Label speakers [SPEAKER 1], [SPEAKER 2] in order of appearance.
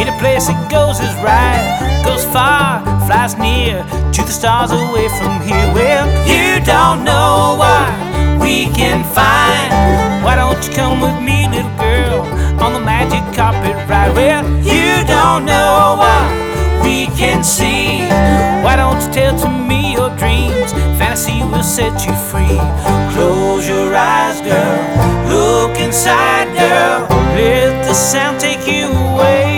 [SPEAKER 1] Any place it goes is right, goes far, flies near, to the stars away from here. Well, you don't know what we can find. Why don't you come with me, little girl, on the magic carpet ride? Well, you don't know what we can see. Why don't you tell to me your dreams? Fantasy will set you free. Close your eyes, girl, look inside, girl, let the sound take you away.